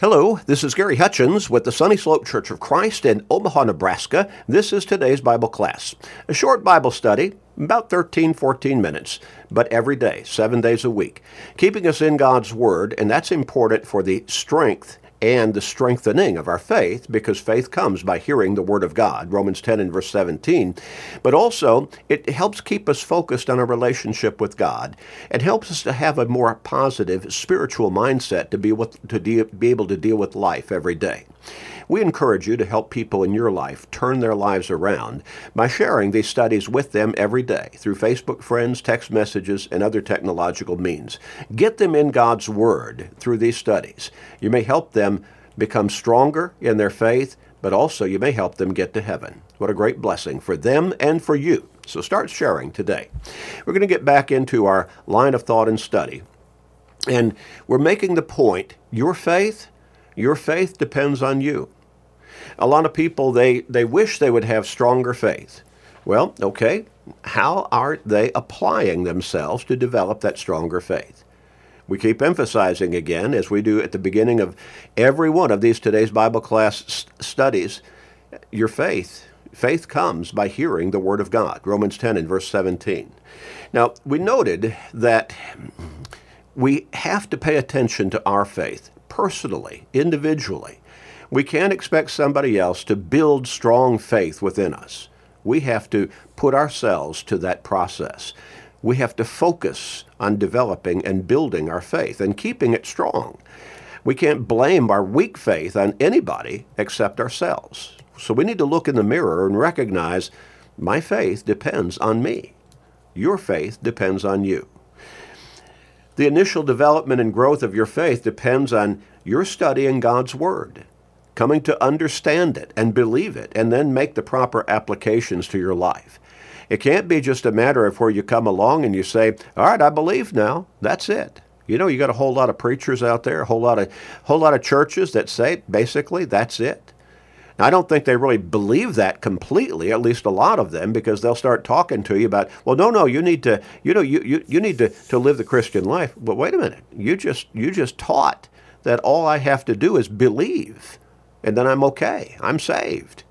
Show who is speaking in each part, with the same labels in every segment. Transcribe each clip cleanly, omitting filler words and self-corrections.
Speaker 1: Hello, this is Gary Hutchins with the Sunny Slope Church of Christ in Omaha, Nebraska. This is today's Bible class. A short Bible study, about 14 minutes, but every day, 7 days a week, keeping us in God's Word, and that's important for the strength and the strengthening of our faith, because faith comes by hearing the Word of God, Romans 10 and verse 17. But also, it helps keep us focused on our relationship with God and helps us to have a more positive spiritual mindset to be able to deal with life every day. We encourage you to help people in your life turn their lives around by sharing these studies with them every day through Facebook friends, text messages, and other technological means. Get them in God's Word through these studies. You may help them become stronger in their faith, but also you may help them get to heaven. What a great blessing for them and for you. So start sharing today. We're going to get back into our line of thought and study. And we're making the point, your faith depends on you. A lot of people, they wish they would have stronger faith. Well, okay, how are they applying themselves to develop that stronger faith? We keep emphasizing again, as we do at the beginning of every one of these today's Bible class studies, your faith comes by hearing the Word of God, Romans 10 and verse 17. Now, we noted that we have to pay attention to our faith personally, individually. We can't expect somebody else to build strong faith within us. We have to put ourselves to that process. We have to focus on developing and building our faith and keeping it strong. We can't blame our weak faith on anybody except ourselves. So we need to look in the mirror and recognize my faith depends on me. Your faith depends on you. The initial development and growth of your faith depends on your studying God's Word, coming to understand it and believe it, and then make the proper applications to your life. It can't be just a matter of where you come along and you say, all right, I believe now, that's it. You know, you got a whole lot of preachers out there, a whole lot of churches that say, basically, that's it. Now, I don't think they really believe that completely, at least a lot of them, because they'll start talking to you about, well, no, you need to, you need to live the Christian life. But wait a minute, you just taught that all I have to do is believe, and then I'm okay. I'm saved.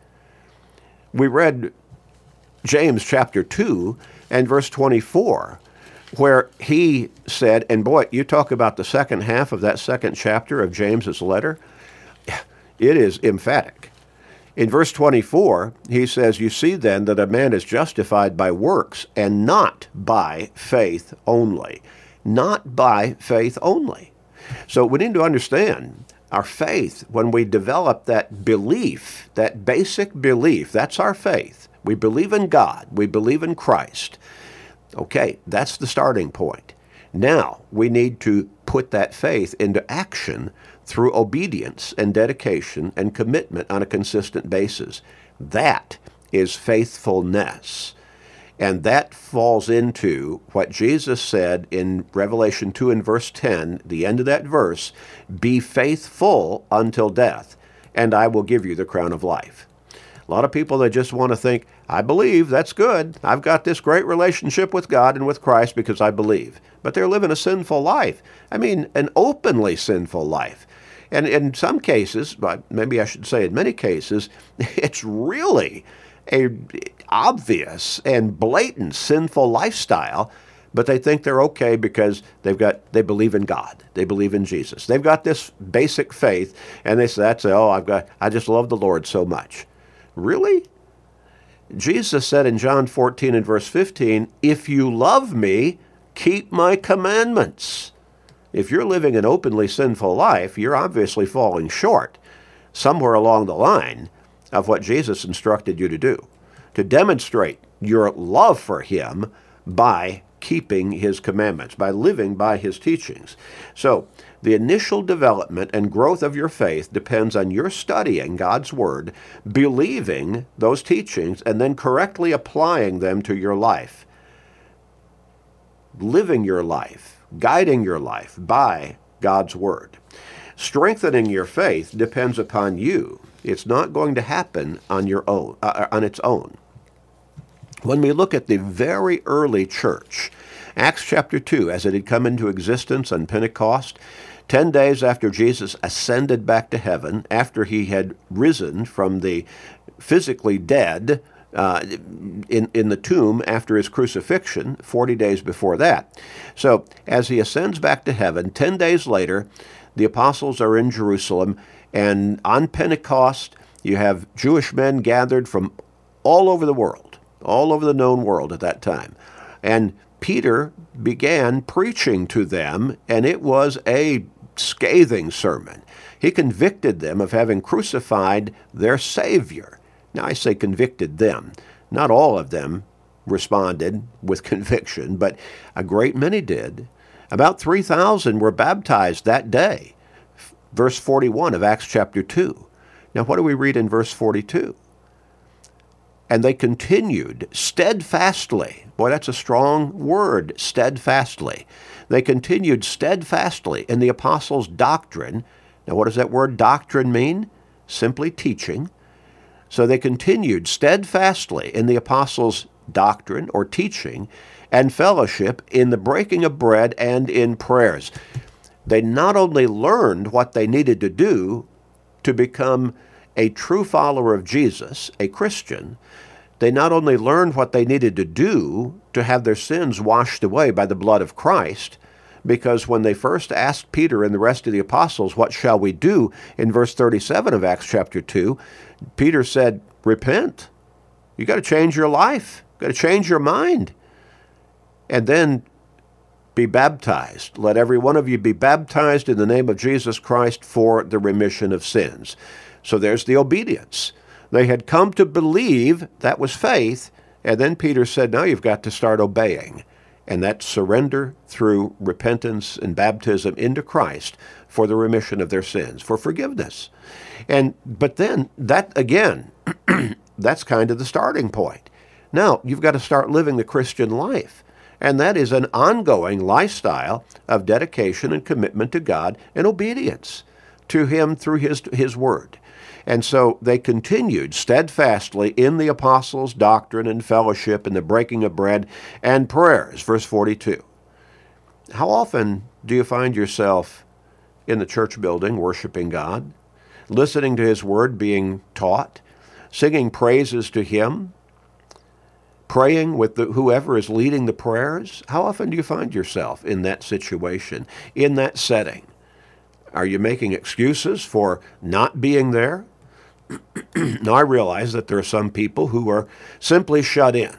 Speaker 1: We read James chapter 2 and verse 24, where he said, and boy, you talk about the second half of that second chapter of James's letter, it is emphatic. In verse 24, he says, you see then that a man is justified by works and not by faith only. Not by faith only. So we need to understand our faith, when we develop that belief, that basic belief, that's our faith. We believe in God. We believe in Christ. Okay, that's the starting point. Now, we need to put that faith into action through obedience and dedication and commitment on a consistent basis. That is faithfulness. And that falls into what Jesus said in Revelation 2 and verse 10, the end of that verse, be faithful until death, and I will give you the crown of life. A lot of people, they just want to think, I believe, that's good. I've got this great relationship with God and with Christ because I believe. But they're living a sinful life. I mean, an openly sinful life. And in some cases, but maybe I should say in many cases, it's really a obvious and blatant sinful lifestyle, but they think they're okay because they believe in God. They believe in Jesus. They've got this basic faith, and they say, I just love the Lord so much. Really? Jesus said in John 14 and verse 15, if you love me, keep my commandments. If you're living an openly sinful life, you're obviously falling short somewhere along the line of what Jesus instructed you to do, to demonstrate your love for him by keeping his commandments, by living by his teachings. So the initial development and growth of your faith depends on your studying God's Word, believing those teachings, and then correctly applying them to your life, living your life, guiding your life by God's Word. Strengthening your faith depends upon you. It's not going to happen on your own, on its own. When we look at the very early church, Acts chapter 2, as it had come into existence on Pentecost, 10 days after Jesus ascended back to heaven, after he had risen from the physically dead in the tomb after his crucifixion, 40 days before that. So as he ascends back to heaven, 10 days later, the apostles are in Jerusalem, and on Pentecost, you have Jewish men gathered from all over the world, all over the known world at that time. And Peter began preaching to them, and it was a scathing sermon. He convicted them of having crucified their Savior. Now, I say convicted them. Not all of them responded with conviction, but a great many did. About 3,000 were baptized that day. Verse 41 of Acts chapter 2. Now, what do we read in verse 42? And they continued steadfastly. Boy, that's a strong word, steadfastly. They continued steadfastly in the apostles' doctrine. Now, what does that word doctrine mean? Simply teaching. So they continued steadfastly in the apostles' doctrine or teaching and fellowship, in the breaking of bread and in prayers. They not only learned what they needed to do to become a true follower of Jesus, a Christian, they not only learned what they needed to do to have their sins washed away by the blood of Christ, because when they first asked Peter and the rest of the apostles, what shall we do, in verse 37 of Acts chapter 2, Peter said, repent. You got to change your life. You got to change your mind. And then be baptized. Let every one of you be baptized in the name of Jesus Christ for the remission of sins. So there's the obedience. They had come to believe, that was faith, and then Peter said, now you've got to start obeying. And that's surrender through repentance and baptism into Christ for the remission of their sins, for forgiveness. But then, that again, that's kind of the starting point. Now, you've got to start living the Christian life. And that is an ongoing lifestyle of dedication and commitment to God and obedience to Him through His Word. And so they continued steadfastly in the apostles' doctrine and fellowship and the breaking of bread and prayers. Verse 42. How often do you find yourself in the church building worshiping God, listening to His Word being taught, singing praises to Him, praying with whoever is leading the prayers? How often do you find yourself in that situation, in that setting? Are you making excuses for not being there? Now, I realize that there are some people who are simply shut in.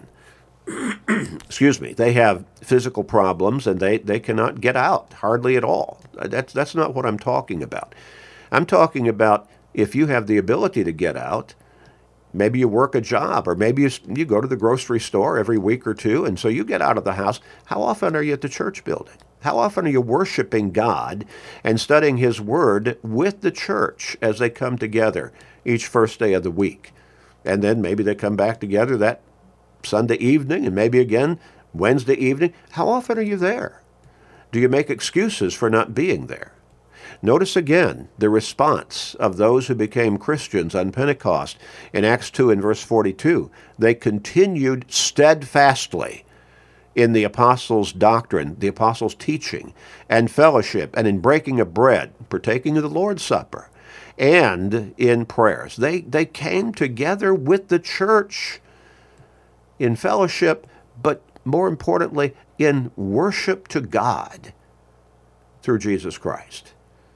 Speaker 1: Excuse me. They have physical problems and they cannot get out, hardly at all. That's not what I'm talking about. I'm talking about if you have the ability to get out, maybe you work a job, or maybe you go to the grocery store every week or two, and so you get out of the house. How often are you at the church building? How often are you worshiping God and studying His Word with the church as they come together each first day of the week? And then maybe they come back together that Sunday evening, and maybe again Wednesday evening. How often are you there? Do you make excuses for not being there? Notice again the response of those who became Christians on Pentecost. In Acts 2 and verse 42, they continued steadfastly in the apostles' doctrine, the apostles' teaching, and fellowship, and in breaking of bread, partaking of the Lord's Supper, and in prayers. They came together with the church in fellowship, but more importantly, in worship to God through Jesus Christ.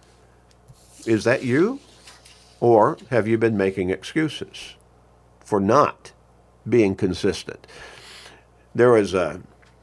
Speaker 1: Is that you? Or have you been making excuses for not being consistent? There was a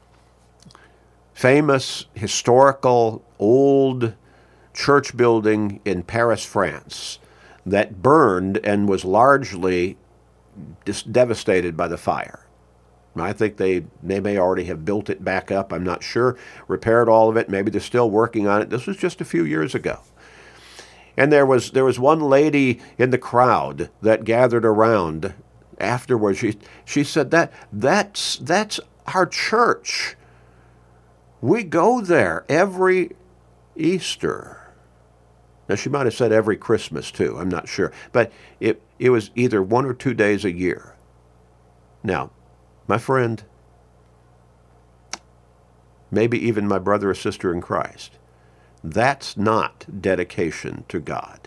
Speaker 1: famous, historical, old church building in Paris, France, that burned and was largely devastated by the fire. I think they may already have built it back up. I'm not sure. Repaired all of it. Maybe they're still working on it. This was just a few years ago. And there was one lady in the crowd that gathered around afterwards. She said, that's our church. We go there every Easter. Now, she might have said every Christmas, too. I'm not sure. But it was either 1 or 2 days a year. Now, my friend, maybe even my brother or sister in Christ, That's not dedication to God.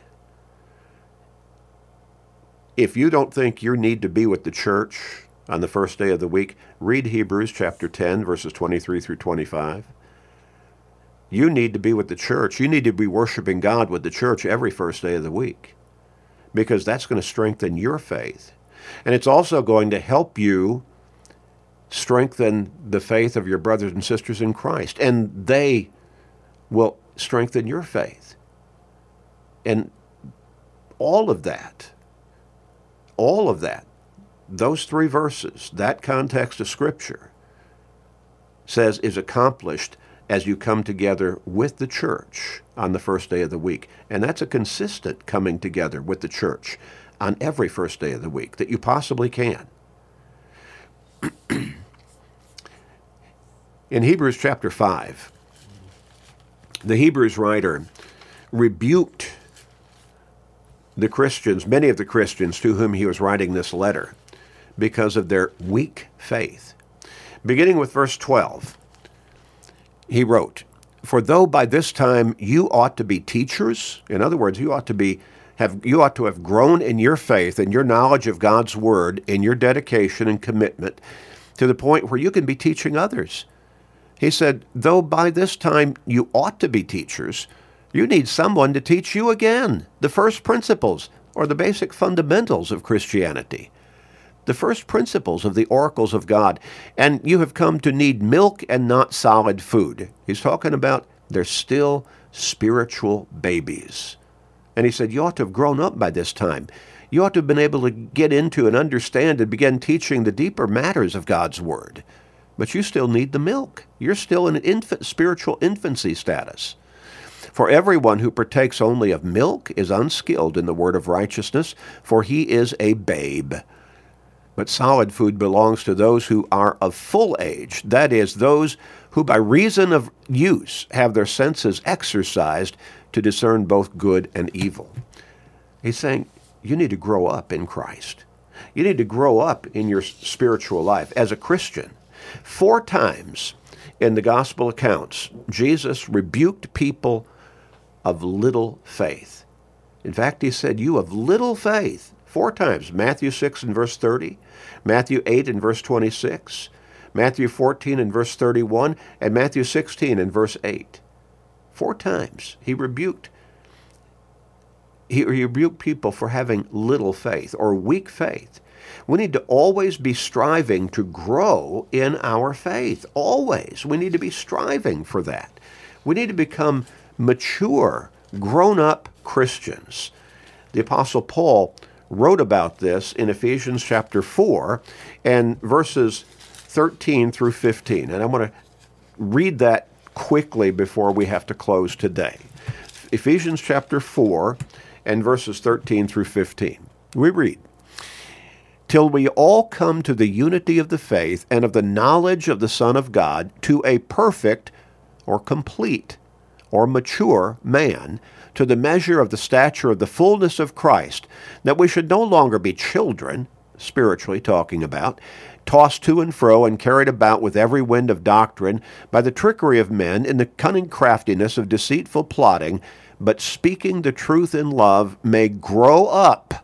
Speaker 1: If you don't think you need to be with the church on the first day of the week, read Hebrews chapter 10, verses 23 through 25. You need to be with the church. You need to be worshiping God with the church every first day of the week, because that's going to strengthen your faith. And it's also going to help you strengthen the faith of your brothers and sisters in Christ, and they will strengthen your faith. And all of that, those three verses, that context of Scripture says is accomplished as you come together with the church on the first day of the week. And that's a consistent coming together with the church on every first day of the week that you possibly can. In Hebrews chapter 5, the Hebrews writer rebuked the Christians, many of the Christians to whom he was writing this letter, because of their weak faith. Beginning with verse 12, he wrote, "For though by this time you ought to be teachers," in other words, you ought to have grown in your faith and your knowledge of God's word, in your dedication and commitment, to the point where you can be teaching others. He said, though by this time you ought to be teachers, you need someone to teach you again the first principles, or the basic fundamentals of Christianity, the first principles of the oracles of God. And you have come to need milk and not solid food. He's talking about they're still spiritual babies. And he said, you ought to have grown up by this time. You ought to have been able to get into and understand and begin teaching the deeper matters of God's word. But you still need the milk. You're still in an spiritual infancy status. For everyone who partakes only of milk is unskilled in the word of righteousness, for he is a babe. But solid food belongs to those who are of full age, that is, those who by reason of use have their senses exercised to discern both good and evil. He's saying you need to grow up in Christ. You need to grow up in your spiritual life as a Christian. 4 times in the gospel accounts, Jesus rebuked people of little faith. In fact, he said, you have little faith. 4 times. Matthew 6 and verse 30, Matthew 8 and verse 26, Matthew 14 and verse 31, and Matthew 16 and verse 8. 4 times he rebuked people for having little faith or weak faith. We need to always be striving to grow in our faith. Always. We need to be striving for that. We need to become mature, grown-up Christians. The Apostle Paul wrote about this in Ephesians chapter 4 and verses 13 through 15. And I want to read that quickly before we have to close today. Ephesians chapter 4 and verses 13 through 15. We read, "Till we all come to the unity of the faith and of the knowledge of the Son of God, to a perfect or complete or mature man, to the measure of the stature of the fullness of Christ, that we should no longer be children," spiritually talking about, "tossed to and fro and carried about with every wind of doctrine by the trickery of men in the cunning craftiness of deceitful plotting, but speaking the truth in love may grow up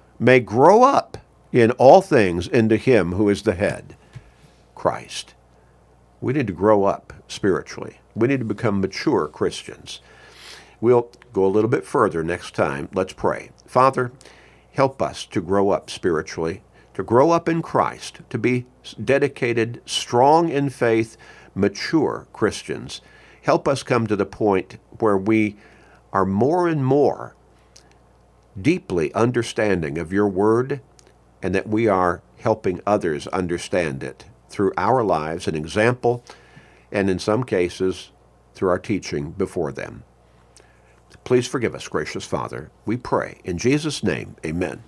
Speaker 1: in all things into him who is the head, Christ." We need to grow up spiritually. We need to become mature Christians. We'll go a little bit further next time. Let's pray. Father, help us to grow up spiritually, to grow up in Christ, to be dedicated, strong in faith, mature Christians. Help us come to the point where we are more and more deeply understanding of your word, and that we are helping others understand it through our lives and example, and in some cases through our teaching before them. Please forgive us, gracious Father. We pray in Jesus' name, amen.